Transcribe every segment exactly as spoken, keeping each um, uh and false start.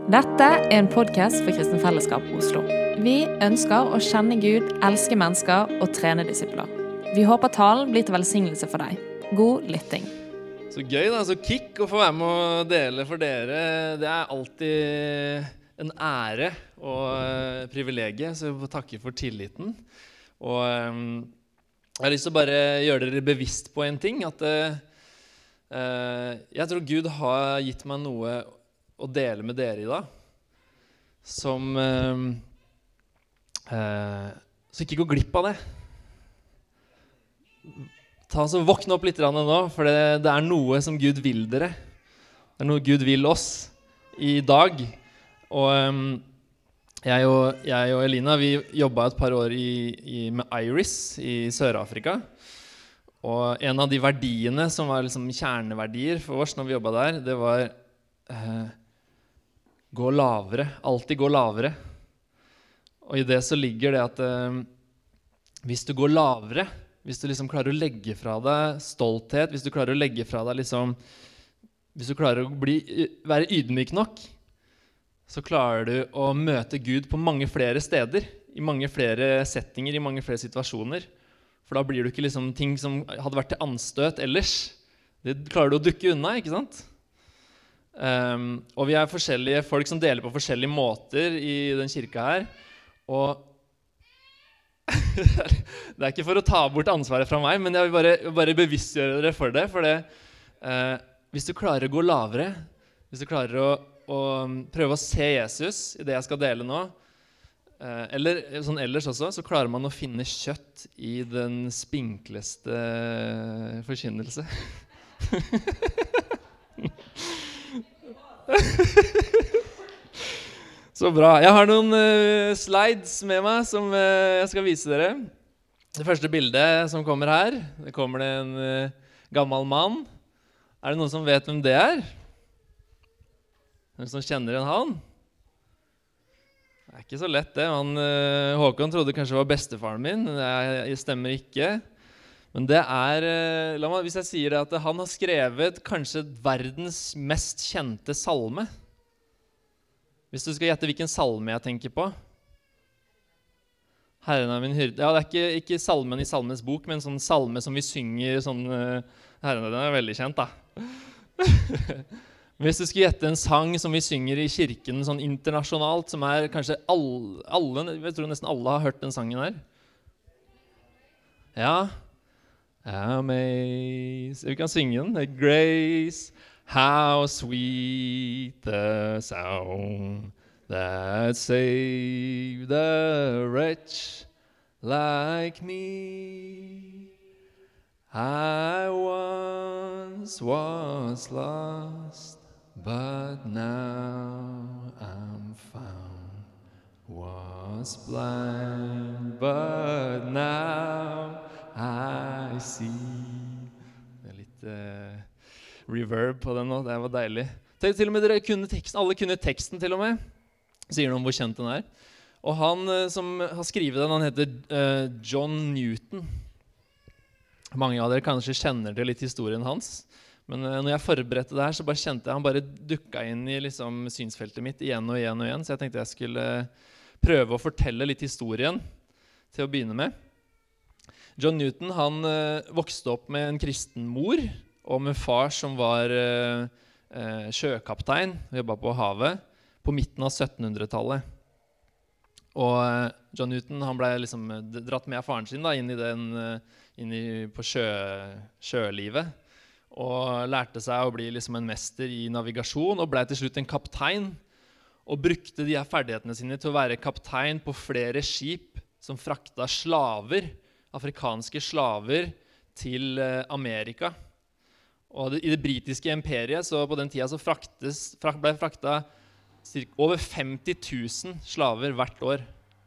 Dette er en podcast for Kristen Fellesskap Oslo. Vi ønsker å kjenne Gud, elske mennesker og trene disipler. Vi håper talen blir til velsignelse for deg. God lytting. Så gøy da, så kick å få være med å dele for dere. Det er alltid en ære og privilegie, så jeg får takke for tilliten. Og um, jeg har lyst til å bare gjøre dere bevisst på en ting, at uh, jeg tror Gud har gitt meg noe å dele med dere i dag, som uh, uh, så ikke gå glipp av det. Ta så våkne opp litt nå, for det, det er noe som Gud vil dere. Det er noe Gud vil oss i dag. Og um, jeg, og jeg og Elina, vi jobbet et par år i, i, med Iris i Sør-Afrika. Og en av de verdiene som var liksom kjerneverdier for oss når vi jobbet der, det var uh, gå lavere, alltid gå lavere. Og i det så ligger det at uh, hvis du går lavere, hvis du liksom klarer å legge fra deg stolthet, hvis du klarer å legge fra deg liksom, hvis du klarer å bli, være ydmyk nok, så klarer du å møte Gud på mange flere steder, i mange flere settinger, i mange flere situasjoner. For da blir du ikke liksom ting som hadde vært til anstøt ellers. Det klarer du å dukke unna, ikke sant? Um, og vi er forskjellige folk som deler på forskjellige måter i den kirka her, og det er ikke for å ta bort ansvaret fra meg, men jeg vil bare, bare bevisstgjøre dere for det, for det eh, hvis du klarer å gå lavere, hvis du klarer å, å prøve å se Jesus i det jeg skal dele nå, eh, eller sånn ellers også, så klarer man å finne kjøtt i den spinkleste forkynnelse. Så bra. Jeg har noen uh, slides med meg som uh, jeg skal vise dere. Det første bildet som kommer her, det kommer det en uh, gammel mann. Er det noen som vet hvem det er? Noen som kjenner en han? Det er ikke så lett det. Han, uh, Håkon trodde kanskje det var bestefaren min. Det stemmer ikke. Men det er, uh, la meg, hvis jeg sier det, at han har skrevet kanskje verdens mest kjente salme. Hvis du skal gjette hvilken salme jeg tenker på. Herren er min hyrde. Ja, det er ikke, ikke salmen i Salmenes bok, men sånn salme som vi synger sånn, uh, Herren den er veldig kjent da. Hvis du skal gjette en sang som vi synger i kirken sånn internasjonalt, som er kanskje alle, alle, jeg tror nesten alle har hørt den sangen her. Ja. Amazing. Vi kan synge den. Grace. How sweet the sound that saved a wretch like me. I once was lost, but now I'm found. Was blind, but now I see. Det er litt... Uh, reverb på den nå, det var deilig. Til, til og med dere kunne teksten, alle kunne teksten til og med. Sier noe om hvor kjent den er. Og han som har skrivet den, han heter uh, John Newton. Mange av dere kanskje kjenner til litt historien hans. Men uh, når jeg forberedte det her, så bare kjente jeg han bare dukket inn i liksom, synsfeltet mitt igjen og igjen og igjen. Så jeg tenkte jeg skulle uh, prøve å fortelle litt historien til å begynne med. John Newton, han uh, vokste opp med en kristen mor, og med far som var eh, sjøkaptein, jobbet på havet, på midten av syttenhundretallet. Og eh, John Newton, han ble liksom dratt med av faren sin da, inn, i den, inn i, på sjø, sjølivet, og lærte seg å bli liksom en mester i navigasjon, og ble til slutt en kaptein, og brukte de her ferdighetene sine til å være kaptein på flere skip som frakta slaver, afrikanske slaver, til eh, Amerika. Og det, i det britiske imperiet, så på den tida så fraktes, frak, ble frakta over femti tusen slaver hvert år,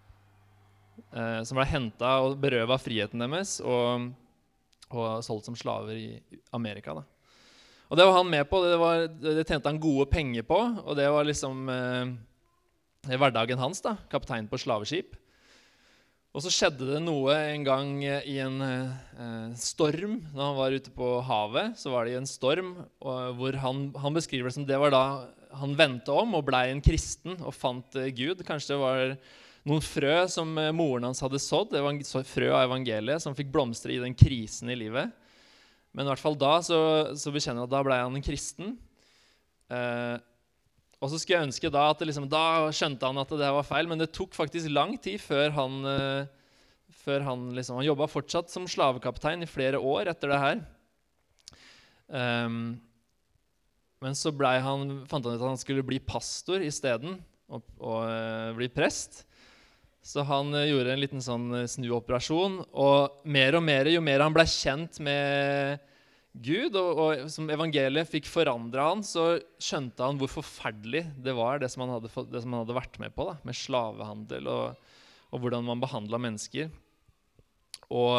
eh, som ble hentet og berøvet av friheten deres, og, og solgt som slaver i Amerika. Da. Og det var han med på, det, var, det tjente han gode penger på, og det var liksom eh, hverdagen hans, da, kaptein på slaveskip. Og så skjedde det noe en gang i en eh, storm. Når han var ute på havet, så var det i en storm, og hvor han, han beskriver det som det var da han vendte om og ble en kristen og fant uh, Gud. Kanskje det var noen frø som uh, moren hans hadde sådd, frø av evangeliet, som fikk blomstre i den krisen i livet. Men i hvert fall da så, så bekjenner han at da ble han en kristen. Uh, og så skulle jeg ønske da at det liksom, da skjønte han at det var feil, men det tok faktisk lang tid før han, uh, før han liksom, han jobbet fortsatt som slavekaptein i flere år etter det her. Um, men så ble han, fant han ut at han skulle bli pastor i stedet, og, og uh, bli prest. Så han uh, gjorde en liten sånn uh, snuoperasjon, og mer og mer, jo mer han ble kjent med Gud, og, og som evangeliet fikk forandret han, så skjønte han hvor forferdelig det var, det som han hadde, det som han hadde vært med på, da, med slavehandel og, og hvordan man behandlet mennesker. Og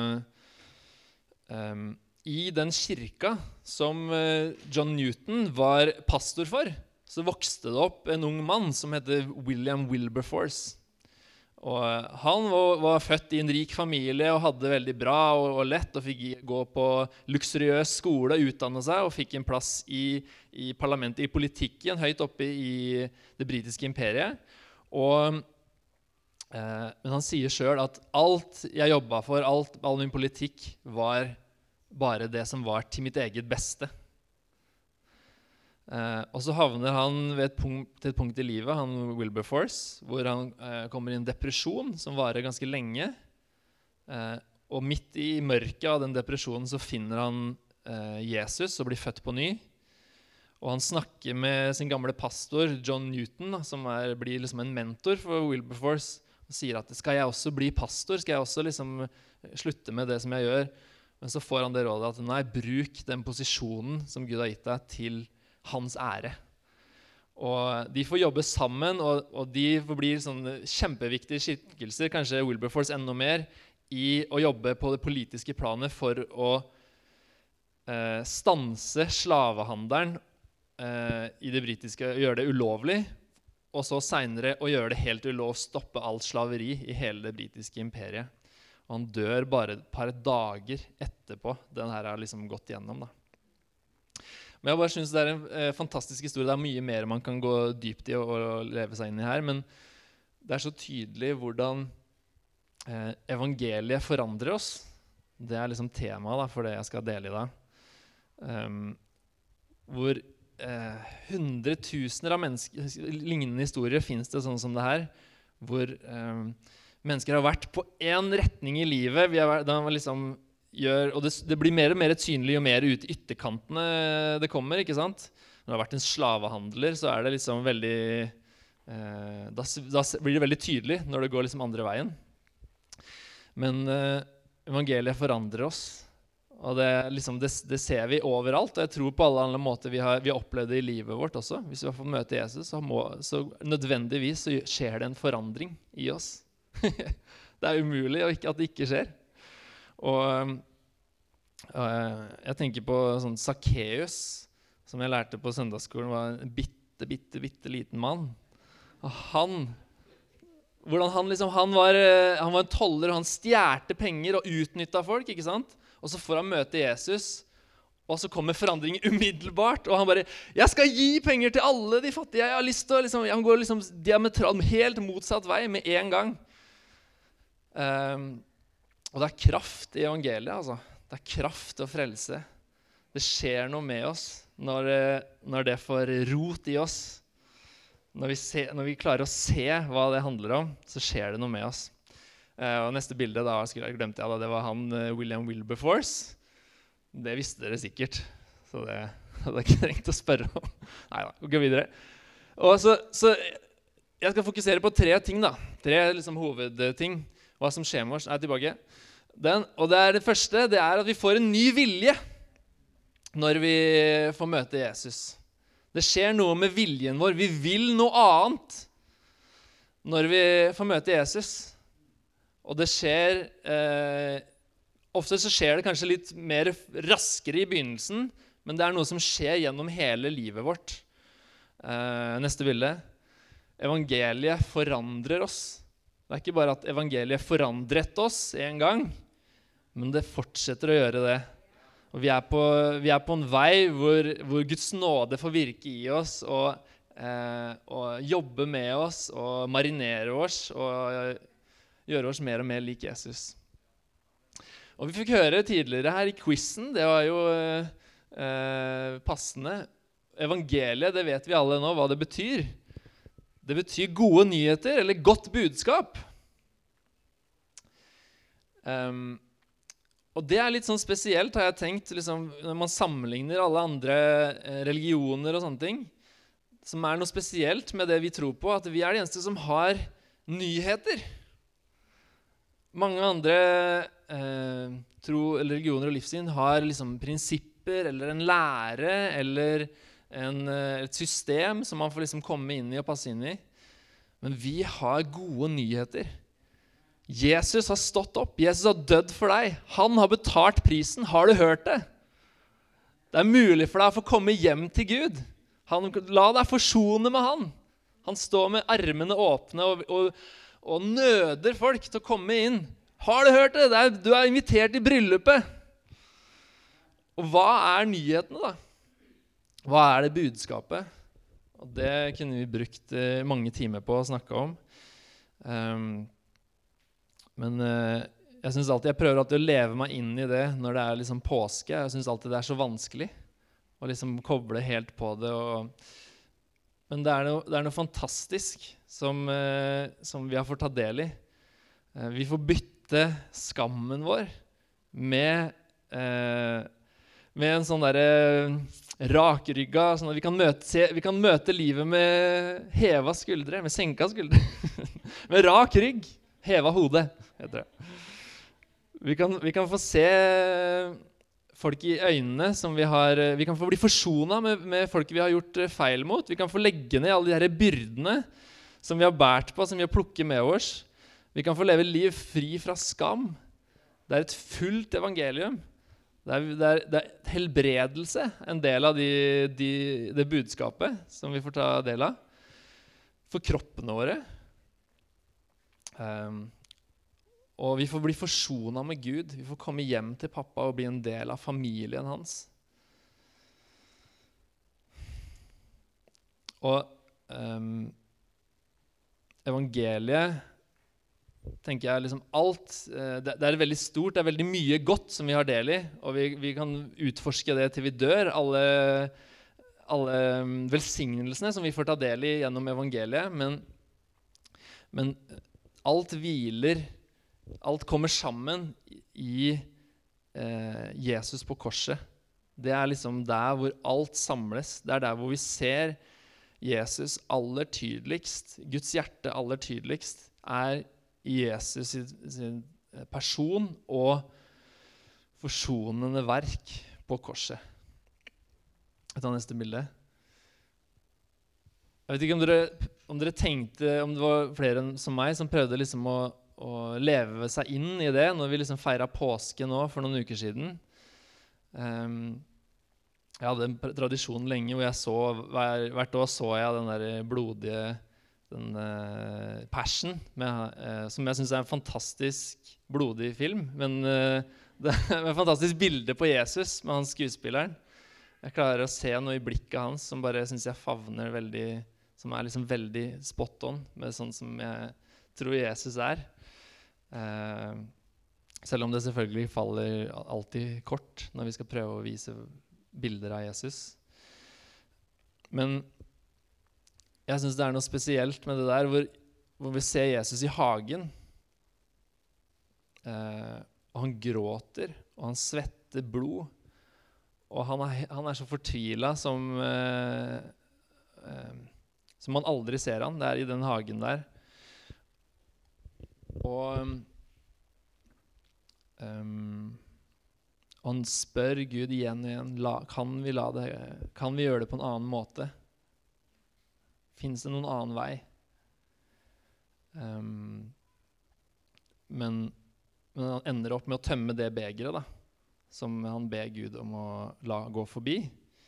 um, i den kirka som uh, John Newton var pastor for, så vokste det opp en ung mann som heter William Wilberforce. Og han var, var født i en rik familie og hadde veldig bra og, og lett og fikk gå på luksuriøs skole, utdanne seg og fikk en plass i, i parlamentet, i politikken, høyt oppe i det britiske imperiet. Og, eh, men han sier selv at alt jeg jobbet for, alt, all min politikk var bare det som var til mitt eget beste. Eh, og så havner han ved et punkt, til et punkt i livet, han Wilberforce, hvor han eh, kommer i en depresjon som varer ganske lenge. Eh, og midt i mørket av den depresjonen så finner han eh, Jesus og blir født på ny. Og han snakker med sin gamle pastor, John Newton, da, som er, blir liksom en mentor for Wilberforce, og sier at skal jeg også bli pastor? Skal jeg også liksom slutte med det som jeg gjør? Men så får han det rådet at nei, bruk den posisjonen som Gud har gitt deg til hans ære. Og de får jobbe sammen, og, og de får bli sånne kjempeviktige skikkelser, kanskje Wilberforce enda mer, i å jobbe på det politiske planet for å eh, stanse slavehandelen eh, i det britiske, gjøre det ulovlig, og så senere å gjøre det helt ulovlig, stoppe alt slaveri i hele det britiske imperiet. Og han dør bare et par dager etterpå den her har liksom gått gjennom, da. Men jeg bare synes det er en eh, fantastisk historie. Det er mye mer man kan gå dypt i og, og leve seg inn i her, men det er så tydelig hvordan eh, evangeliet forandrer oss. Det er liksom temaet da, for det jeg skal dele i dag. Um, hvor eh, hundretusener av mennesker, lignende historier finnes det sånn som det her, hvor eh, mennesker har vært på en retning i livet. Vi har vært, da var liksom Gjør, og det, det blir mer og mer synlig jo mer ut i ytterkantene det kommer, ikke sant? Når det har vært en slavehandler, så er det liksom veldig eh, da, da blir det veldig tydelig når det går liksom andre veien. Men eh, evangeliet forandrer oss, og det, liksom, det, det ser vi overalt, og jeg tror på alle andre måter vi har, vi har opplevd det i livet vårt også. Hvis vi har fått møte Jesus, så, må, så nødvendigvis så skjer det en forandring i oss. Det er umulig at det ikke skjer. Og uh, jeg tenker på sånn Zacchaeus, som jeg lærte på søndagsskolen, var en bitte, bitte, bitte liten mann. Og han, hvordan han liksom, han var, uh, han var en toller, og han stjerte penger og utnyttet folk, ikke sant? Og så får han møte Jesus, og så kommer forandringen umiddelbart, og han bare, jeg skal gi penger til alle de fattige, jeg har lyst til å, liksom, han går liksom diametralt, helt motsatt vei med en gang. Um, Og det er kraft i evangeliet, altså. Det er kraft og frelse. Det skjer noe med oss når, når det får rot i oss. Når vi, ser, når vi klarer å se hva det handler om, så skjer det noe med oss. Eh, og neste bilde, da skulle jeg glemte jeg da, det var han, William Wilberforce. Det visste dere sikkert, så det hadde jeg ikke trengt å spørre om. Neida, vi går videre. Og så, så jeg skal fokusere på tre ting da. Tre liksom, hovedting. Hva som skjer med oss er tilbake. Den, og det, er det første, det er at vi får en ny vilje når vi får møte Jesus. Det skjer noe med viljen vår. Vi vil noe annet når vi får møte Jesus. Og det skjer, eh, ofte så skjer det kanskje litt mer raskere i begynnelsen, men det er noe som skjer gjennom hele livet vårt. Eh, neste bilde. Evangeliet forandrer oss. Det er ikke bare at evangeliet forandret oss en gang, men det fortsetter å gjøre det. Og vi er på, vi er på en vei hvor, hvor Guds nåde får virke i oss og, eh, og jobbe med oss og marinere oss og gjøre oss mer og mer lik Jesus. Og vi fikk høre tidligere her i quizen, det var jo eh, passende. Evangeliet, det vet vi alle nå hva det betyr. Det betyr gode nyheter eller godt budskap. Um, og det er litt sånn spesielt, har jeg tenkt, liksom, når man sammenligner alle andre eh, religioner og sånne ting, som er noe spesielt med det vi tror på, at vi er de eneste som har nyheter. Mange andre eh, tro, eller religioner og livssyn har liksom prinsipper, eller en lære, eller en, et system som man får liksom komme inn i og passe inn i. Men vi har gode nyheter. Jesus har stått opp, Jesus har dødd for deg. Han har betalt prisen, har du hørt det? Det er mulig for deg å få komme hjem til Gud. Han, la deg forsone med han. Han står med armene åpne og, og, og nøder folk til å komme inn. Har du hørt det? Det er, du er invitert i bryllupet. Og hva er nyhetene da? Hva er det budskapet? Og det kunne vi brukt eh, mange timer på å snakke om. Um, Men uh, jeg synes alltid, jeg prøver alltid å leve meg inn i det når det er liksom påske. Jeg synes alltid det er så vanskelig å liksom koble helt på det. Og, men det er, noe, det er noe fantastisk som, uh, som vi har fått ta del i. Uh, vi får bytte skammen vår med, uh, med en sånn der uh, rakrygga, sånn at vi kan, møte, se, vi kan møte livet med heva skuldre, med senka skuldre, med rak rygg. Heva hodet, heter det. Vi kan, vi kan få se folk i øynene som vi har. Vi kan få bli forsonet med, med folk vi har gjort feil mot. Vi kan få legge ned alle de her byrdene som vi har bært på, som vi har plukket med oss. Vi kan få leve liv fri fra skam. Det er et fullt evangelium. Det er, det er, det er helbredelse, en del av de, de, det budskapet som vi får ta del av. For kroppene våre. Um, og vi får bli forsonet med Gud. Vi får komme hjem til pappa og bli en del av familien hans. Og um, evangeliet, tenker jeg, liksom alt, uh, det, det er veldig stort, det er veldig mye godt som vi har del i, og vi, vi kan utforske det til vi dør, alle, alle um, velsignelsene som vi får ta del i gjennom evangeliet, men, men alt hviler, alt kommer sammen i eh, Jesus på korset. Det er liksom der hvor alt samles. Det er der hvor vi ser Jesus aller tydeligst. Guds hjerte aller tydeligst er i Jesus sin, sin person og forsonende verk på korset. Jeg tar neste bilde. Jeg vet ikke om dere, om dere tenkte, om det var flere som meg som prøvde liksom å, å leve seg inn i det når vi liksom feiret påske nå for noen uker siden. Um, jeg hadde en tradisjon lenge hvor jeg så, hver, hvert år så jeg den der blodige den, uh, Passion, med, uh, som jeg synes er en fantastisk blodig film, men uh, det er et fantastisk bilde på Jesus med hans skuespilleren. Jeg klarer å se noe i blikket hans som bare synes jeg favner veldig, som er liksom veldig spot on med sånn som jeg tror Jesus er. Eh, selv om det selvfølgelig faller alltid kort når vi skal prøve å vise bilder av Jesus. Men jeg synes det er noe spesielt med det der, hvor, hvor vi ser Jesus i hagen. Eh, og han gråter, og han svetter blod. Og han er, han er så fortvilet som, eh, eh, som man aldri ser han. Det er i den hagen der. Og um, han spør Gud igjen og igjen, la, kan, vi la det, kan vi gjøre det på en annen måte? Finnes det noen annen vei? Um, men, men han ender opp med å tømme det begeret da, som han ber Gud om å la gå forbi.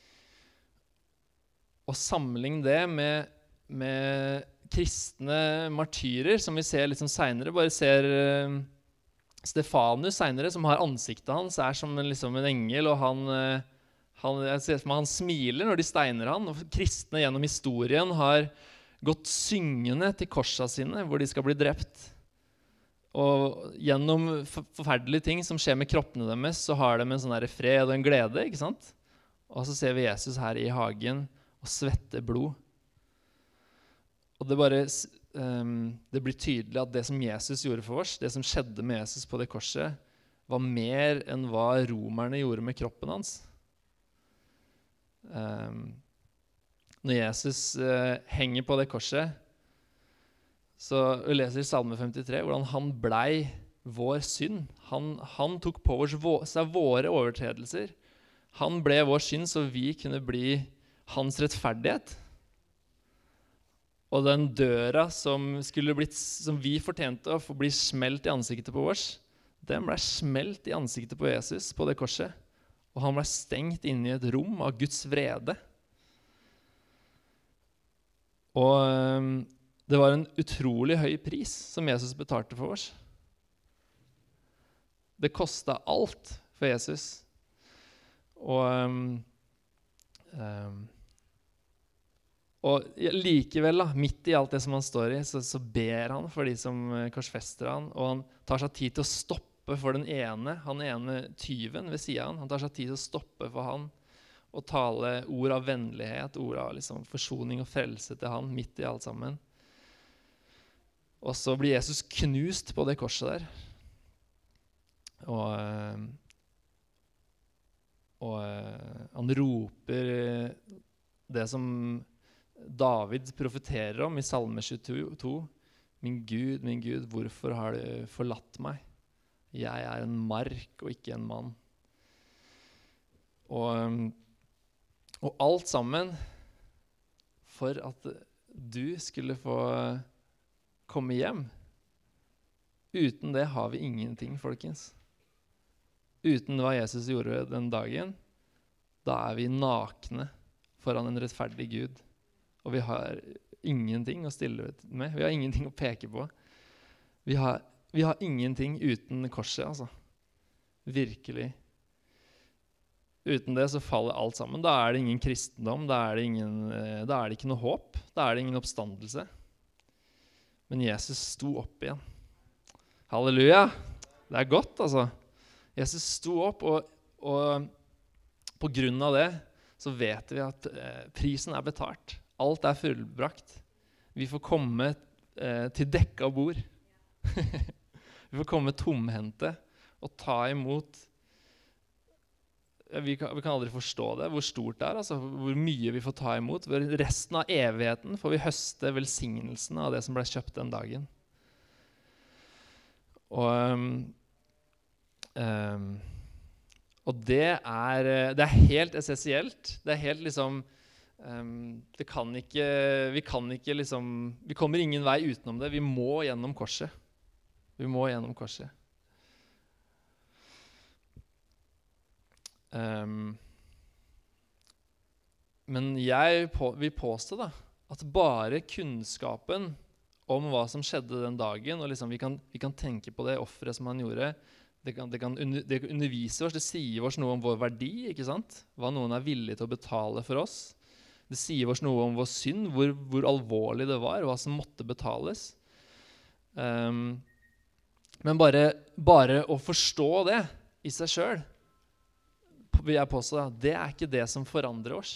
Og sammenlign det med, med kristne martyrer, som vi ser litt sånn senere, bare ser, Stefanus senere, som har ansiktet hans, er som en, liksom en engel, og han, han, jeg ser for meg, han smiler når de steiner han. Og kristne gjennom historien har gått syngende til korsa sine, hvor de skal bli drept. Og gjennom forferdelige ting som skjer med kroppene deres, så har de en sånn der fred og en glede, ikke sant? Og så ser vi Jesus her i hagen og svette blod. Og det bare, um, det blir tydelig at det som Jesus gjorde for oss, det som skjedde med Jesus på det korset, var mer enn hva romerne gjorde med kroppen hans. Um, når Jesus uh, henger på det korset, så vi leser i Salme femtitre hvordan han blei vår synd. Han, han tok på oss seg våre overtredelser. Han ble vår synd så vi kunne bli hans rettferdighet. Og den døra som, skulle blitt, som vi fortjente å få bli smelt i ansiktet på oss, den ble smelt i ansiktet på Jesus på det korset. Og han ble stengt inne i et rom av Guds vrede. Og det var en utrolig høy pris som Jesus betalte for oss. Det kostet alt for Jesus. Og, um, um, og likevel, da, midt i alt det som han står i, så, så ber han for de som korsfester han, og han tar seg tid til å stoppe for den ene, han ene tyven ved siden av han. Han tar seg tid til å stoppe for han, og tale ord av vennlighet, ord av liksom, forsoning og frelse til han, midt i alt sammen. Og så blir Jesus knust på det korset der. Og, og han roper det som David profeterer om i Salme tjueto. Min Gud, min Gud, hvorfor har du forlatt meg? Jeg er en mark og ikke en mann. Og, og alt sammen for at du skulle få komme hjem. Uten det har vi ingenting, folkens. Uten hva Jesus gjorde den dagen, da er vi nakne foran en rettferdig Gud. Og vi har ingenting å stille med. Vi har ingenting å peke på. Vi har, vi har ingenting uten korset, altså. Virkelig. Uten det så faller alt sammen. Da er det ingen kristendom, da er det, ingen, da er det ikke noe håp, da er det ingen oppstandelse. Men Jesus sto opp igjen. Halleluja! Det er godt, altså. Jesus sto opp, og, og på grunn av det så vet vi at eh, prisen er betalt. Alt er fullbrakt. Vi får komme eh, til dekka bord. Vi får komme tomhendte og ta imot. Vi kan, vi kan aldri forstå det, hvor stort det er, altså, hvor mye vi får ta imot. Resten av evigheten får vi høste velsignelsen av det som ble kjøpt den dagen. Og, um, um, og det, er, det er helt essensielt. Det er helt liksom, um, det kan ikke, vi kan ikke liksom, vi kommer ingen vei utenom det. Vi må gjennom korset. Vi må gjennom korset. Um, men jeg på, vil påstå da, at bare kunnskapen om hva som skjedde den dagen, og liksom vi, kan, vi kan tenke på det offeret som han gjorde, det kan, det kan under, det underviser oss, det sier oss noe om vår verdi, ikke sant? Hva noen er villig til å betale for oss. Det sier oss noe om vår synd, hvor, hvor alvorlig det var, hva som måtte betales. Um, men bare, bare å forstå det i seg selv, vil jeg påstå, det er ikke det som forandrer oss.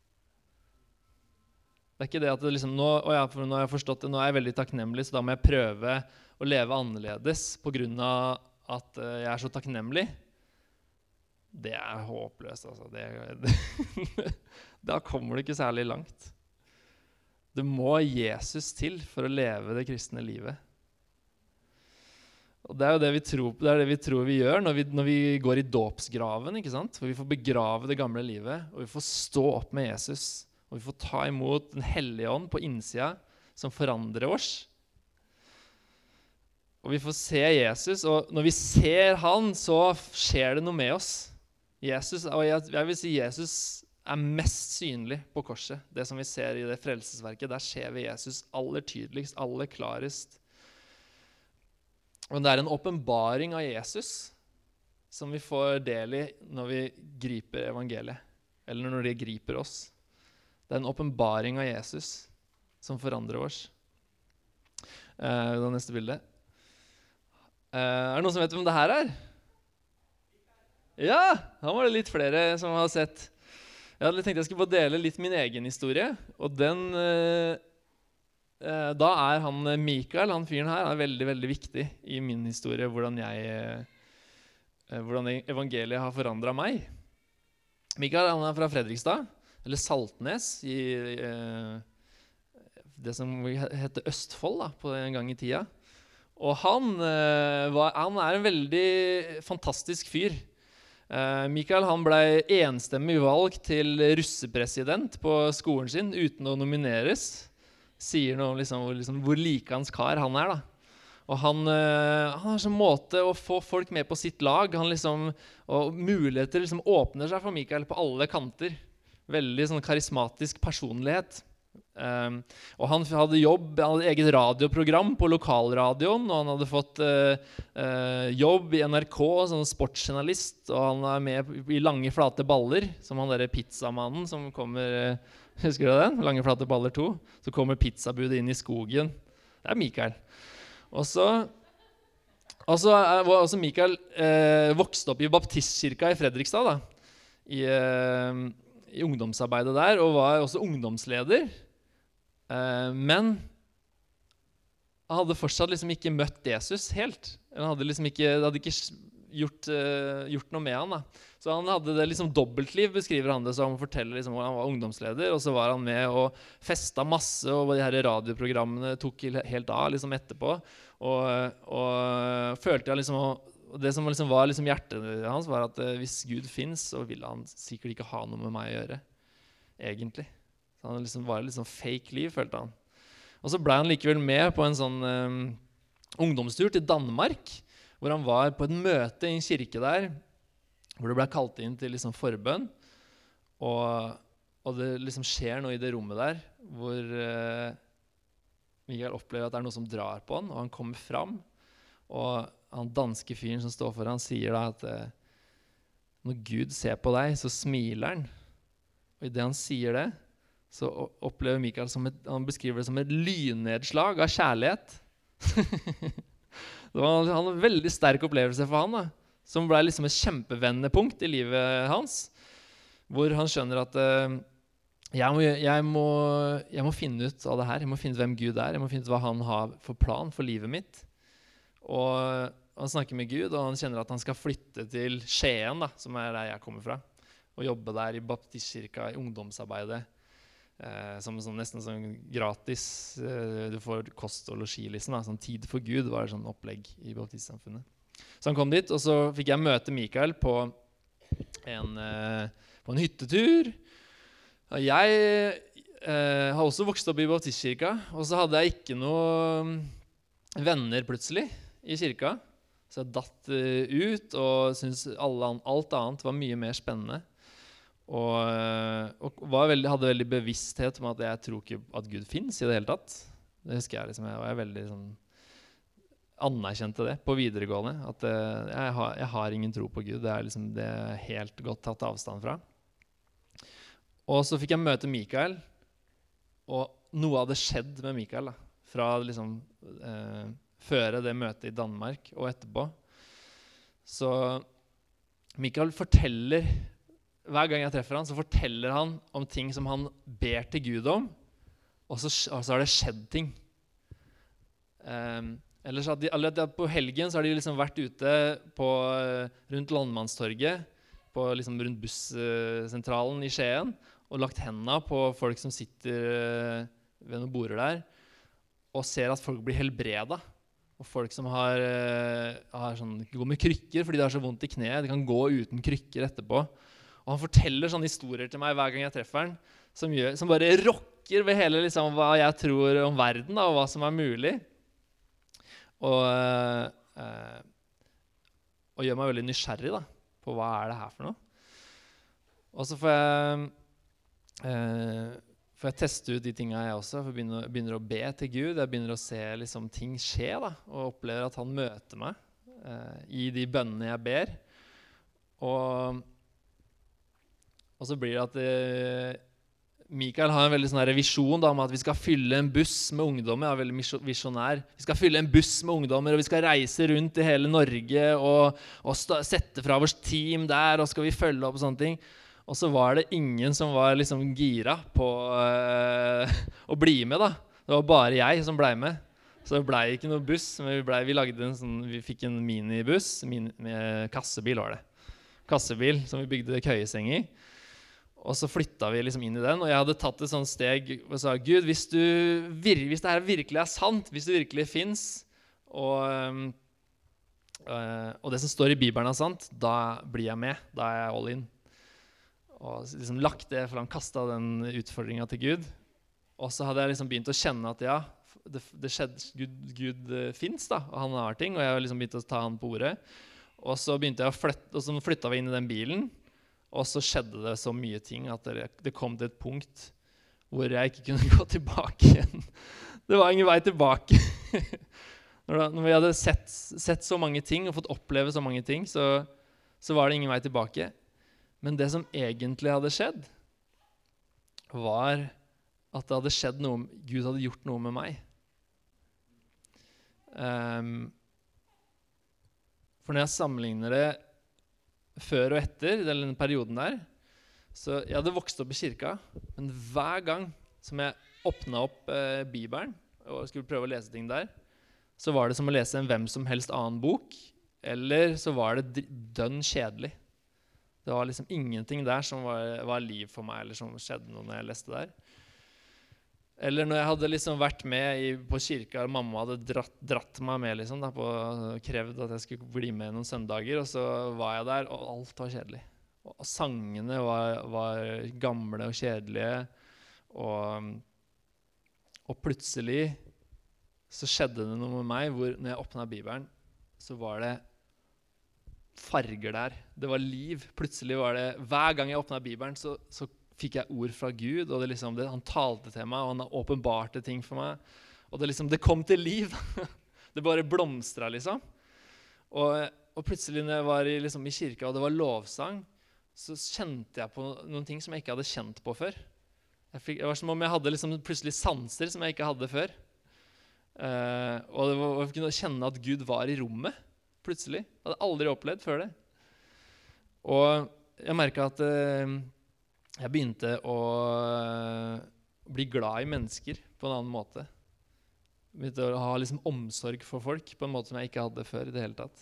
Det er ikke det at det liksom, nå, å ja, for nå har jeg forstått det, nå er jeg veldig takknemlig, så da må jeg prøve å leve annerledes på grunn av at uh, jeg er så takknemlig. Det er håpløst, altså. Det, det, da kommer du ikke særlig langt. Det må Jesus til for å leve det kristne livet. Og det er jo det vi tror, det er det vi, tror vi gjør når vi, når vi går i dåpsgraven, ikke sant? For vi får begrave det gamle livet, og vi får stå opp med Jesus, og vi får ta imot den hellige ånd på innsida som forandrer oss. Og vi får se Jesus, og når vi ser han, så skjer det noe med oss. Jesus, og jeg, jeg vil si Jesus er mest synlig på korset. Det som vi ser i det frelsesverket, der ser vi Jesus aller tydeligst, aller klarest. Og det er en åpenbaring av Jesus som vi får del i når vi griper evangeliet, eller når det griper oss. Det er en åpenbaring av Jesus som forandrer oss. Uh, det er neste bilde. Uh, er det noen som vet hvem det her er? Ja, da var det litt flere som har sett. Jeg hadde tenkt jeg skulle få dele litt min egen historie, og den, uh, uh, da er han Mikael, han fyren her, er veldig, veldig viktig i min historie, hvordan, jeg, uh, hvordan evangeliet har forandret meg. Mikael han er fra Fredrikstad, eller Saltnes, i uh, det som heter Østfold da, på en gang i tida. Og han, uh, var, han er en veldig fantastisk fyr. Uh, Mikael han ble enstemmig valgt til russepresident på skolen sin uten å nomineres. Sier noe om liksom, hvor, liksom, hvor likans kar han er da. Og han, uh, han har sånn måte å få folk med på sitt lag. Han liksom, og muligheter liksom åpner seg for Mikael på alle kanter. Veldig sånn karismatisk personlighet. Um, og han hadde jobb, han hadde eget radioprogram på lokalradioen, og han hadde fått uh, uh, jobb i N R K som sportsjournalist, og han er med i Lange flate baller, som han der pizzamannen som kommer, uh, husker du den? Lange flate baller to, så kommer pizzabudet inn i skogen. Det er Mikael. Og så og så var også Mikael uh, vokst opp i baptistkirka i Fredrikstad da, i, uh, i ungdomsarbeidet der, og var også ungdomsleder. Uh, men han hadde fortsatt liksom ikke møtt Jesus helt. Han hadde liksom ikke, det hadde ikke gjort, uh, gjort noe med han da. Så han hadde det liksom dobbeltliv, beskriver han det som. Han forteller liksom hvordan han var ungdomsleder, og så var han med og festa masse, og de her radioprogrammene tok helt av liksom etterpå. Og, og følte jeg liksom, og det som liksom var liksom hjertet hans var at uh, hvis Gud finnes, så ville han sikkert ikke ha noe med meg å gjøre, egentlig. Så han liksom var litt sånn fake liv, følte han. Og så ble han likevel med på en sånn um, ungdomstur til Danmark, hvor han var på et møte i en kirke der, hvor det ble kalt inn til liksom forbønn. Og, og det liksom skjer noe i det rommet der, hvor uh, Mikael opplever at det er noe som drar på han, og han kommer fram. Og han danske fyren som står for han sier da at uh, når Gud ser på deg, så smiler han. Og i det han sier det, så opplever Mikael som et, han beskriver det som et lynnedslag av kjærlighet. Det var en, en veldig sterk opplevelse for han da, som ble liksom et kjempevendepunkt i livet hans, hvor han skjønner at uh, jeg, må, jeg, må, jeg må finne ut av det her, jeg må finne ut hvem Gud er, jeg må finne ut hva han har for plan for livet mitt. Og han snakker med Gud, og han kjenner at han skal flytte til Skien da, som er der jeg kommer fra, og jobbe der i baptistkirka i ungdomsarbeidet. Eh, som sånn, nesten sånn gratis, eh, du får kost og logi liksom, da. Sånn tid for Gud var det sånn opplegg i baptistsamfunnet. Så han kom dit, og så fikk jeg møte Mikael på en, eh, på en hyttetur. Og jeg eh, har også vokst opp i baptistkirka, og så hadde jeg ikke noe venner plutselig i kirka. Så jeg datt eh, ut og syntes alle, alt annet var mye mer spennende. Og, og var veldig, hadde veldig bevissthet om at jeg tror ikke at Gud finnes i det hele tatt. Det husker jeg liksom, jeg var veldig sånn, anerkjente det på videregående, at uh, jeg, har, jeg har ingen tro på Gud, det er liksom det er helt godt tatt avstand fra. Og så fikk jeg møte Mikael, og noe hadde skjedd med Mikael da, fra liksom uh, føre det møtet i Danmark og etterpå. Så Mikael forteller, hver gang jeg treffer han, så forteller han om ting som han ber til Gud om, og så, og så har det skjedd ting. Um, ellers at de, eller på helgen så har de liksom vært ute på, rundt Landmannstorget, på liksom rundt bussentralen i Skien, og lagt hendene på folk som sitter ved noen border der, og ser at folk blir helbredet. Og folk som har, har sånn, går med krykker fordi de har så vondt i kneet, de kan gå uten krykker etterpå. Og han forteller sånne historier til meg hver gang jeg treffer han, som, gjør, som bare rokker ved hele liksom, hva jeg tror om verden da, og hva som er mulig. Og, eh, og gjør meg veldig nysgjerrig da, på hva er det her for noe. Og så får jeg, eh, For jeg tester ut de tingene jeg også, for jeg begynner, begynner å be til Gud, jeg begynner å se liksom, ting skje, da, og opplever at han møter meg eh, i de bønnene jeg ber. Og, og så blir det at det, Mikael har en veldig sånn her visjon da, om at vi skal fylle en buss med ungdommer. Jeg er veldig visjonær. Vi skal fylle en buss med ungdommer, og vi skal reise rundt i hele Norge og, og sta, sette fra vårt team der, og skal vi følge opp og sånne ting. Og så var det ingen som var liksom gira på øh, å bli med da. Det var bare jeg som ble med. Så det ble ikke noe buss, men vi, ble, vi, lagde en sånn, vi fikk en minibuss, min, med kassebil var det. Kassebil som vi bygde køyeseng i. Og så flytta vi liksom inn i den, og jeg hadde tatt et sånt steg og sa, Gud, hvis, du, hvis det her virkelig er sant, hvis det virkelig finnes, og, og det som står i Bibelen er sant, da blir jeg med, da er jeg all in. Og liksom lagt det, for han kastet den utfordringen til Gud. Og så hadde jeg liksom begynt å kjenne at ja, det, det skjedde, Gud, Gud finnes da, og han har ting, og jeg har liksom begynt å ta han på ordet. Og så begynte jeg å flytte, og så flyttet vi inn i den bilen, og så skjedde det så mye ting at det, det kom til et punkt hvor jeg ikke kunne gå tilbake igjen. Det var ingen vei tilbake. Når, da, når vi hadde sett, sett så mange ting og fått oppleve så mange ting, så, så var det ingen vei tilbake. Men det som egentlig hadde skjedd, var at det hadde skjedd noe, Gud hadde gjort noe med meg. Um, for når jeg sammenligner det før og etter den perioden der, så jeg hadde vokst opp i kirka, men hver gang som jeg åpnet opp eh, Bibelen og skulle prøve å lese ting der, så var det som å lese en hvem som helst annen bok, eller så var det dønn kjedelig. Det var liksom ingenting der som var, var liv for meg, eller som skjedde noe når jeg leste der. Eller når jeg hadde liksom vært med i, på kirka, og mamma hadde dratt, dratt meg med, liksom, da, på, krevd at jeg skulle bli med noen søndager, og så var jeg der, og alt var kjedelig. Og, og sangene var, var gamle og kjedelige, og, og plutselig så skjedde det noe med meg, hvor når jeg åpnet Bibelen, så var det farger der. Det var liv. Plutselig var det, hver gang jeg åpnet Bibelen, så, så fikk jeg ord fra Gud, og det liksom, det, han talte til meg, og han åpenbarte ting for meg. Og det, liksom, det kom til liv. Det bare blomstret, liksom. Og, og plutselig når jeg var i, liksom, i kirka, og det var lovsang, så kjente jeg på noen ting som jeg ikke hadde kjent på før. Jeg fikk, det var som om jeg hadde liksom, plutselig sanser som jeg ikke hadde før. Uh, og det var, jeg kunne kjenne at Gud var i rommet, plutselig. Jeg hadde aldri opplevd før det. Og jeg merket at uh, jeg begynte å bli glad i mennesker på en annen måte. Jeg begynte å ha liksom omsorg for folk på en måte som jeg ikke hadde før i det hele tatt.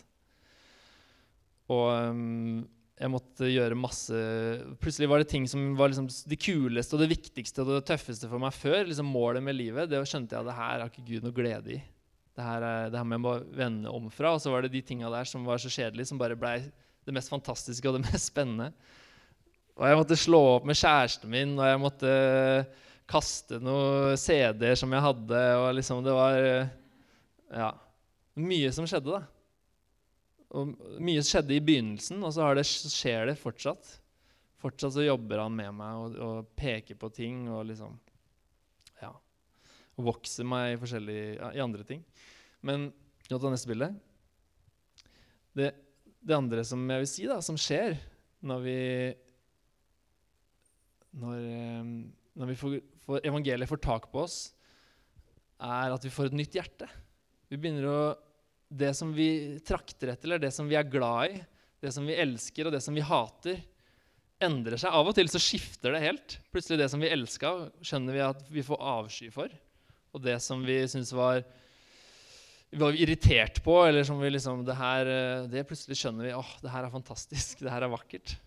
Og um, jeg måtte gjøre masse... Plutselig var det ting som var liksom det kuleste og det viktigste og det tøffeste for meg før. Liksom målet med livet, det skjønte jeg at det her har ikke Gud noe glede i. Det her, er, det her må jeg bare vende om fra. Og så var det de tingene der som var så kjedelige, som bare ble det mest fantastiske og det mest spennende. Og jeg måtte slå opp med kjæresten min, og jeg måtte kaste noen C D-er som jeg hadde, og liksom det var, ja, mye som skjedde da. Og mye skjedde i begynnelsen, og så, har det, så skjer det fortsatt. Fortsatt så jobber han med meg og, og peker på ting, og liksom, ja, og vokser meg i forskjellige, ja, i andre ting. Men, nå til neste bilde. Det, det andre som jeg vil si da, som skjer når vi Når, når vi får, får evangeliet får tak på oss, er at vi får et nytt hjerte. Vi begynner å, det som vi trakter etter, eller det som vi er glad i, det som vi elsker og det som vi hater, endrer seg. Av og til så skifter det helt. Plutselig det som vi elsket, skjønner vi at vi får avsky for. Og det som vi synes var, vi var irritert på, eller som vi liksom, det her, det plutselig skjønner vi, åh, det her er fantastisk, det her er vakkert.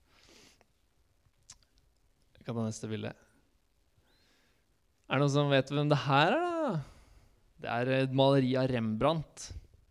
Hva er det neste bildet? Er det noen som vet hvem det her er da? Det er et maleri av Rembrandt.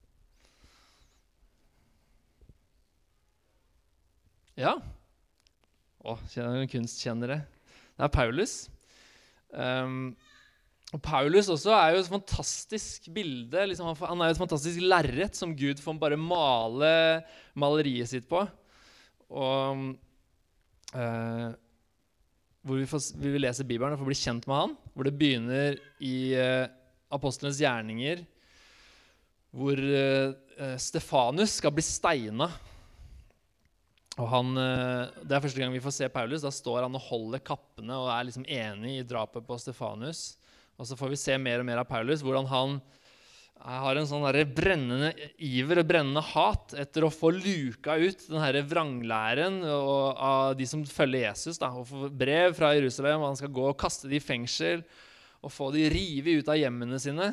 Ja. Åh, kjenner noen kunstkjennere. Det er Paulus. Um, og Paulus også er jo et fantastisk bilde. Liksom han, han er jo et fantastisk lerret som Gud får bare male maleriet sitt på. Og... Uh, hvor vi, får, vi vil lese Bibelen og få bli kjent med han, hvor det begynner i uh, apostlenes gjerninger, hvor uh, Stefanus skal bli steinet. Og han, uh, det er første gang vi får se Paulus, da står han og holder kappene og er liksom enig i drapet på Stefanus. Og så får vi se mer og mer av Paulus, hvordan han har en sånn der brennende iver og brennende hat etter å få luka ut den her vranglæren og, av de som følger Jesus, da, og få brev fra Jerusalem, og han skal gå og kaste de i fengsel og få de rive ut av hjemmene sine.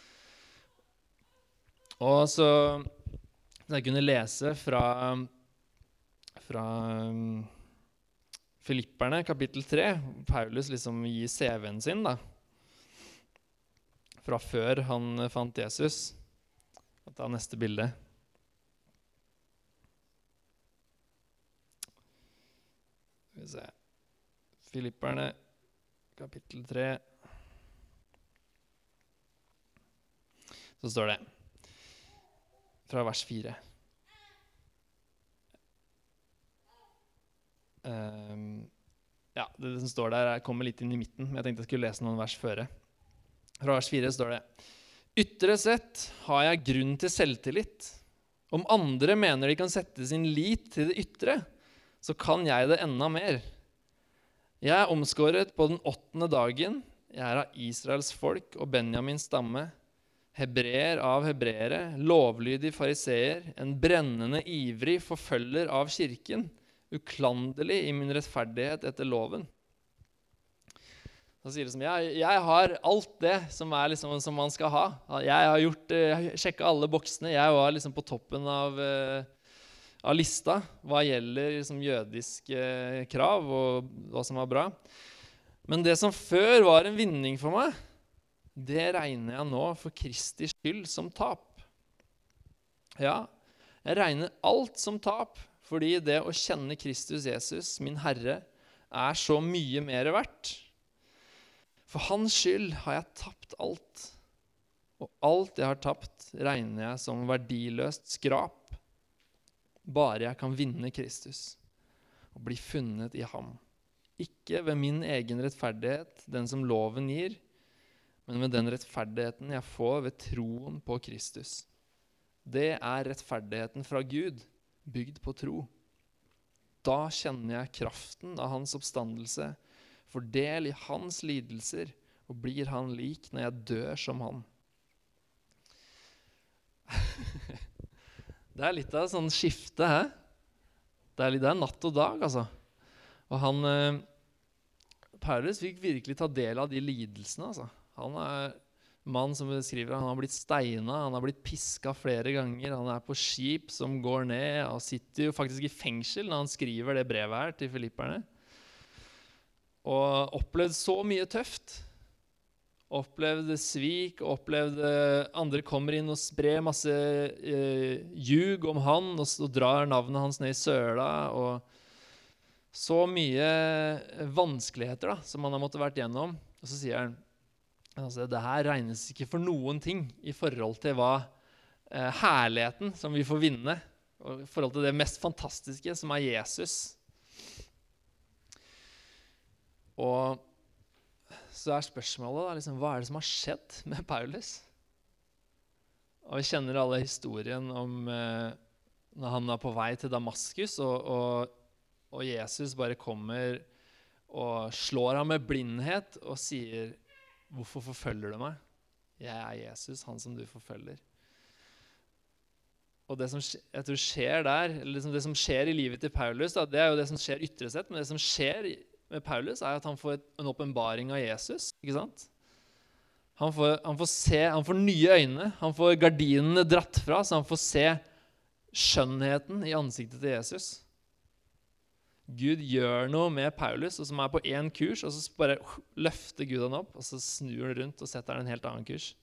Og så jeg kunne lese fra, fra Filipperne kapittel tre, Paulus liksom gir C V-en sin da, fra før han fant Jesus. Det er neste bilde. Skal vi se. Filipperne, kapittel tre. Så står det, fra vers fire. Um, ja, det som står der kommer litt inn i midten, men jeg tenkte jeg skulle lese noen vers føre. Fra vers fire står det, «Ytre sett har jeg grunn til selvtillit. Om andre mener de kan sette sin lit til det ytre, så kan jeg det enda mer. Jeg er omskåret på den åttende dagen. Jeg er av Israels folk og Benjamins stamme. Hebreer av hebreere, lovlydig fariseer, en brennende ivrig forfølger av kirken, uklanderlig i min rettferdighet etter loven.» Så sier det som, jeg, jeg har alt det som, er liksom, som man skal ha. Jeg har gjort, jeg sjekket alle boksene. Jeg var liksom på toppen av, av lista hva gjelder liksom jødiske krav og hva som var bra. Men det som før var en vinning for meg, det regner jeg nå for Kristi skyld som tap. Ja, jeg regner alt som tap, fordi det å kjenne Kristus Jesus, min Herre, er så mye mer verdt. For hans skyld har jeg tapt alt, og alt jeg har tapt regner jeg som verdiløst skrap, bare jeg kan vinne Kristus og bli funnet i ham. Ikke ved min egen rettferdighet, den som loven gir, men ved den rettferdigheten jeg får ved troen på Kristus. Det er rettferdigheten fra Gud, bygd på tro. Da kjenner jeg kraften av hans oppstandelse, får del i hans lidelser, og blir han lik når jeg dør som han. Det er litt av et sånn skifte, he? Det er, litt, det er natt og dag, altså. Og han, eh, Paulus fikk virkelig ta del av de lidelsene, altså. Han er en mann som beskriver, han har blitt steinet, han har blitt pisket flere ganger, han er på skip som går ned, og sitter jo faktisk i fengsel når han skriver det brevet her til Filipperne. Og opplevd så mye tøft. Opplevd svik, opplevd andre kommer inn og sprer masse eh, ljug om han, og, og drar navnet hans ned i søla, og så mye vanskeligheter da, som han har måttet vært gjennom. Og så sier han, altså, det her regnes ikke for noen ting i forhold til hva eh, herligheten som vi får vinne, og i forhold til det mest fantastiske som er Jesus. Og så er spørsmålet da, liksom, hva er det som har skjedd med Paulus? Og vi kjenner alle historien om eh, når han er på vei til Damaskus, og, og, og Jesus bare kommer og slår ham med blindhet og sier, hvorfor forfølger du meg? Jeg er Jesus, han som du forfølger. Og det som jeg tror skjer der, eller liksom det som skjer i livet til Paulus, da, det er jo det som skjer ytre sett, men det som skjer med Paulus er at han får en åpenbaring av Jesus, ikke sant? Han får, han får se, han får nye øyne, han får gardinene dratt fra, så han får se skjønnheten i ansiktet til Jesus. Gud gjør noe med Paulus, og som er på en kurs, og så bare uh, løfter Gud han opp, og så snur han rundt og setter han en helt annen kurs.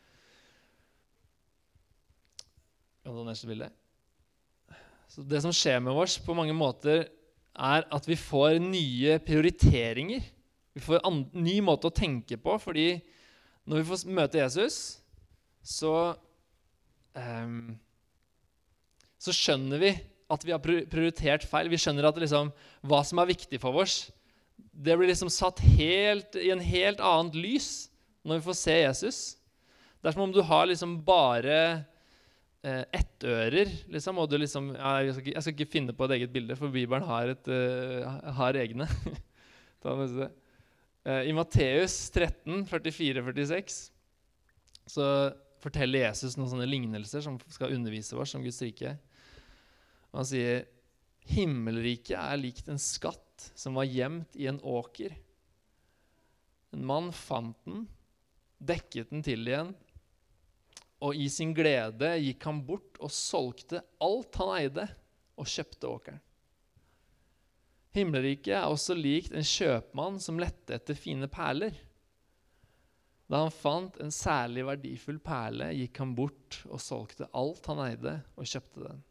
Kan du ta neste bilde? Så det som skjer med oss på mange måter er at vi får nye prioriteringer. Vi får en ny måte å tenke på, fordi når vi får møte Jesus, så, um, så skjønner vi at vi har prioritert feil. Vi skjønner at liksom, hva som er viktig for oss, det blir liksom satt helt, i en helt annet lys når vi får se Jesus. Det er som om du har liksom bare eh, ettører, liksom, og du liksom, ja, jeg, skal ikke, jeg skal ikke finne på et eget bilde, for Bibelen har, et, uh, har egne. Ta neste. Uh, I Matteus tretten, førtifire til førtiseks, så forteller Jesus noen sånne lignelser som skal undervise oss om Guds rike. Og han sier, himmelriket er likt en skatt som var gjemt i en åker. En mann fant den, dekket den til igjen, og i sin glede gikk han bort og solgte alt han eide og kjøpte åkeren. Himmelriket er også likt en kjøpmann som lette etter fine perler. Da han fant en særlig verdifull perle, gikk han bort og solgte alt han eide og kjøpte den.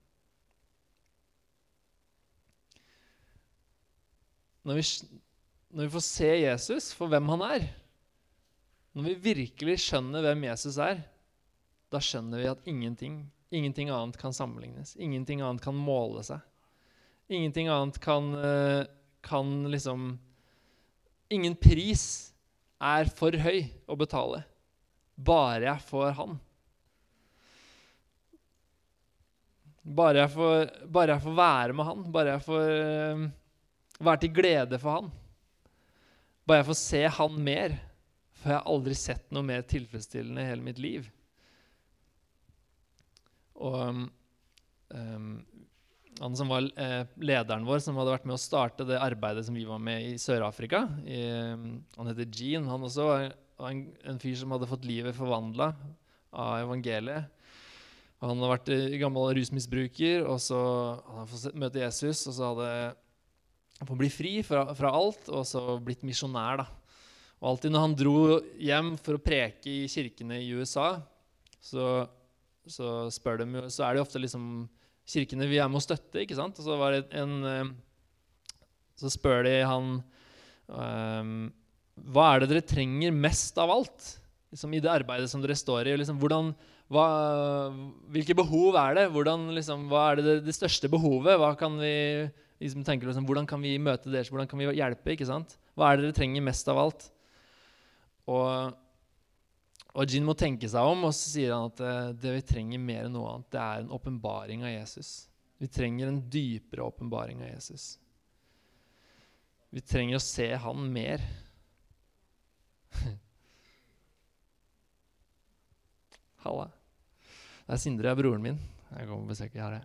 Når vi, når vi får se Jesus for hvem han er, når vi virkelig skjønner hvem Jesus er, da skjønner vi at ingenting, ingenting annet kan sammenlignes. Ingenting annet kan måle seg. Ingenting annet kan, kan liksom... Ingen pris er for høy å betale. Bare jeg får han. Bare jeg får, bare jeg får være med han. Bare jeg får uh, være til glede for han. Bare jeg får se han mer. For jeg har aldri sett noe mer tilfredsstillende i hele mitt liv. Og um, han som var eh, lederen vår, som hadde vært med å starte det arbeidet som vi var med i Sør-Afrika, i, han heter Jean, han også var en, en fyr som hadde fått livet forvandlet av evangeliet. Og han hadde vært en gammel rusmisbruker, og så hadde han fått møte Jesus, og så hadde han fått bli fri fra, fra alt, og så blitt misjonær da. Og alltid når han dro hjem for å preke i kirkene i U S A, så Så, spør de, så er det ofte liksom kirkene vi er med å støtte, ikke sant? Og så, var det en, så spør de han, um, hva er det dere trenger mest av alt liksom, i det arbeidet som dere står i? Liksom, hvordan, hva, hvilke behov er det? Hvordan, liksom, hva er det, det største behovet? Hva kan vi, liksom, tenker, liksom, hvordan kan vi møte dere? Hvordan kan vi hjelpe? Ikke sant? Hva er det dere trenger mest av alt? Og Og Jean må tenke seg om, og så sier han at det vi trenger mer enn noe annet, det er en åpenbaring av Jesus. Vi trenger en dypere åpenbaring av Jesus. Vi trenger å se han mer. Halla. Det er Sindre, er broren min. Jeg kommer og besøker her.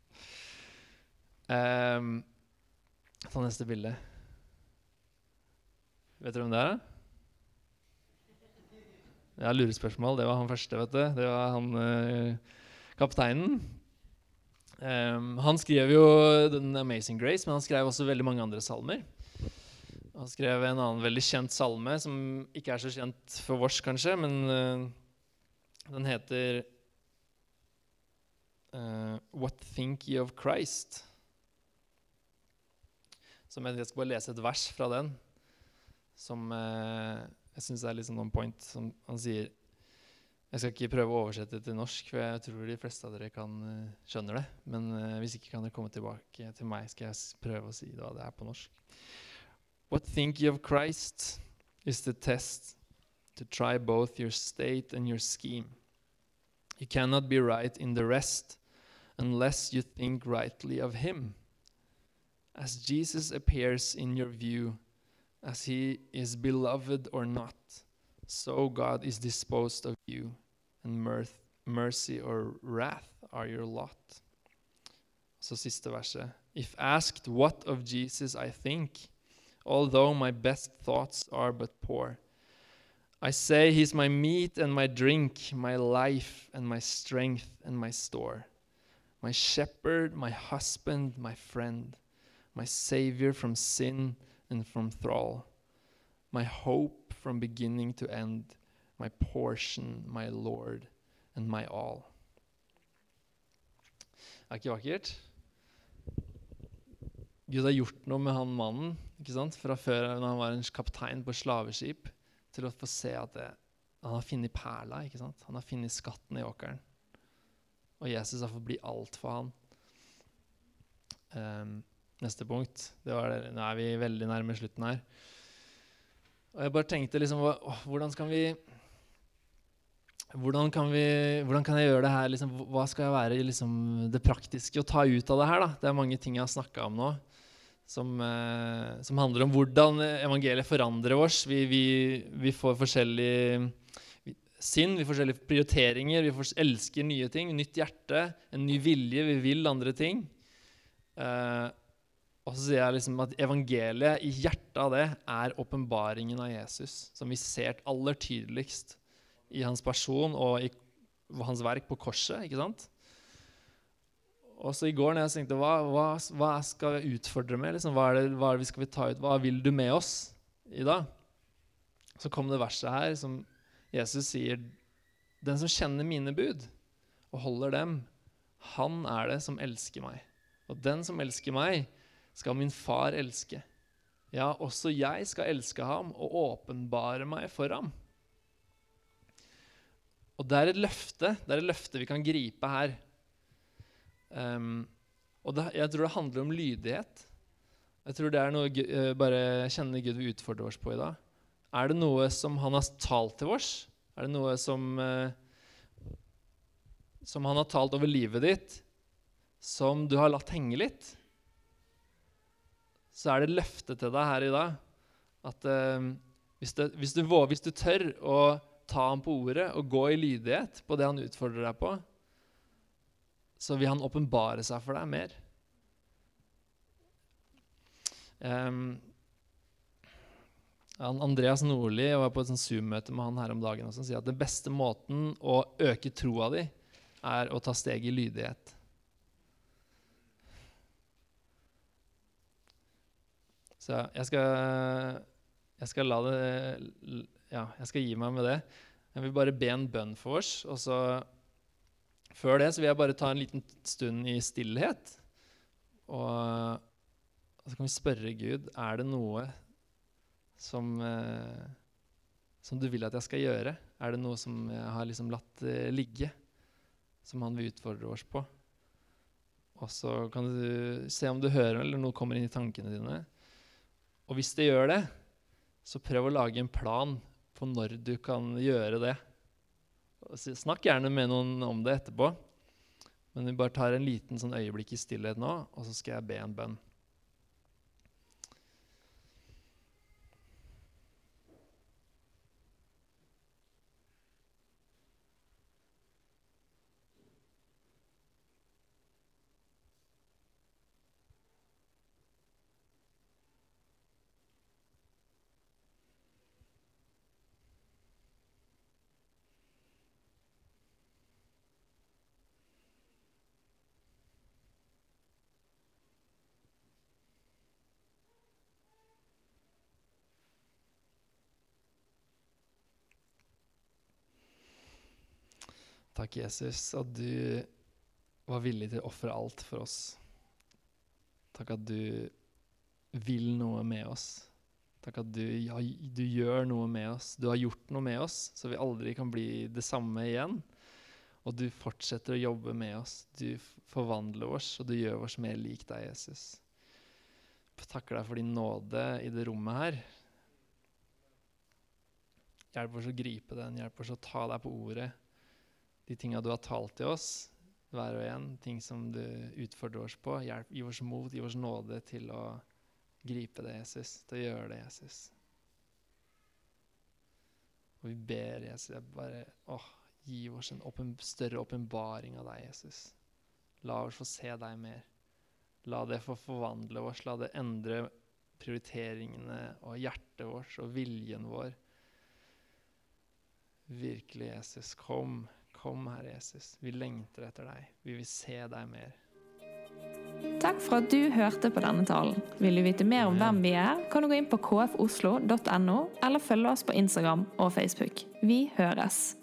Um, ta neste bilde. Vet dere hvem det er da? Ja, lurespørsmål, det var han første, vet du. Det var han eh, kapteinen. Um, han skrev jo den Amazing Grace, men han skrev også veldig mange andre salmer. Han skrev en annen veldig kjent salme, som ikke er så kjent for vårs kanskje, men uh, den heter uh, What Think Ye of Christ? Som jeg skal bare lese et vers fra den, som... Uh, Jeg synes det er litt sånn on point, som han sier. Jeg skal ikke prøve å oversette det til norsk, for jeg tror de fleste av dere kan uh, skjønne det. Men uh, hvis ikke kan dere komme tilbake til meg, skal jeg prøve å si hva det er på norsk. What think you of Christ is the test to try both your state and your scheme. You cannot be right in the rest unless you think rightly of him. As Jesus appears in your view, as he is beloved or not, so God is disposed of you, and mirth, mercy or wrath are your lot. Så siste verset. If asked what of Jesus I think, although my best thoughts are but poor, I say he's my meat and my drink, my life and my strength and my store, my shepherd, my husband, my friend, my savior from sin and from thrall, my hope from beginning to end, my portion, my Lord, and my all. Er ikke vakkert? Gud har gjort noe med han mannen, ikke sant? Fra før når han var en kaptein på slaveskip, til å få se at det, han har finnet perla, ikke sant? Han har finnet skatten i åkeren. Og Jesus har fått bli alt for han. Um, neste punkt. Det var det. Nå er vi veldig nærme slutten her. Og jeg bare tenkte liksom, åh, hvordan skal vi, hvordan kan vi, hvordan kan jeg gjøre det her, liksom, hva skal jeg være liksom, det praktiske å ta ut av det her da? Det er mange ting jeg har snakket om nå, som, eh, som handler om hvordan evangeliet forandrer oss. Vi, vi, vi får forskjellige sinn, vi får forskjellige prioriteringer, vi får elsker nye ting, nytt hjerte, en ny vilje, vi vil andre ting. Eh, og så sier jeg liksom at evangeliet i hjertet av det er åpenbaringen av Jesus, som vi ser aller tydeligst i hans person og i hans verk på korset, ikke sant? Og så i går når jeg tenkte, hva, hva, hva skal vi utfordre med? Liksom? Hva, er det, hva er det vi skal vi ta ut? Hva vil du med oss i dag? Så kom det verset her som Jesus sier, den som kjenner mine bud og holder dem, han er det som elsker meg. Og den som elsker meg, skal min far elske. Ja, også jeg skal elske ham og åpenbare meg for ham. Og det er et løfte, det er et løfte vi kan gripe her. Um, og det, jeg tror det handler om lydighet. Jeg tror det er noe uh, bare kjenne Gud vil utfordre oss på i dag. Er det noe som han har talt til oss? Er det noe som, uh, som han har talt over livet ditt, som du har latt henge litt? Så er det løfte til deg her i dag, at uh, hvis, det, hvis, du, hvis du tør å ta ham på ordet og gå i lydighet på det han utfordrer deg på, så vil han åpenbare seg for deg mer. Um, Andreas Nordli, jeg var på et sånt Zoom-møte med han her om dagen, og som sier at den beste måten å øke troa di er å ta steg i lydighet. Så jeg skal, jeg skal la det, ja, jeg skal gi meg med det. Jeg vil bare be en bønn for oss, og så før det så vil jeg bare ta en liten stund i stillhet, og, og så kan vi spørre Gud, er det noe som, eh, som du vil at jeg skal gjøre? Er det noe som jeg har liksom latt eh, ligge, som han vil utfordre oss på? Og så kan du se om du hører, eller noe kommer inn i tankene dine. Og hvis det gjør det, så prøv å lage en plan på når du kan gjøre det. Snakk gjerne med noen om det etterpå, men vi bare tar en liten sånn øyeblikk i stillhet nå, og så skal jeg be en bønn. Takk, Jesus, at du var villig til å offre alt for oss. Takk at du vil noe med oss. Takk at du, ja, du gjør noe med oss. Du har gjort noe med oss, så vi aldri kan bli det samme igjen. Og du fortsetter å jobbe med oss. Du forvandler oss, og du gjør oss mer lik deg, Jesus. Jeg takker deg for din nåde i det rommet her. Hjelp oss å gripe den, hjelp oss å ta deg på ordet. De tingene du har talt til oss, hver og en, ting som du utfordrer oss på, hjelp, gi oss mot, gi oss nåde til å gripe det, Jesus, til å gjøre det, Jesus. Og vi ber, Jesus, bare, åh, gi oss en åpen, større åpenbaring av deg, Jesus. La oss få se deg mer. La det få forvandle oss, la det endre prioriteringene og hjertet vårt og viljen vår. Virkelig, Jesus, kom. Kom, Herre Jesus. Vi lengter etter deg. Vi vil se deg mer. Takk for at du hørte på denne talen. Vil du vite mer om hvem vi er, kan du gå inn på k f oslo punktum n o eller følge oss på Instagram og Facebook. Vi høres!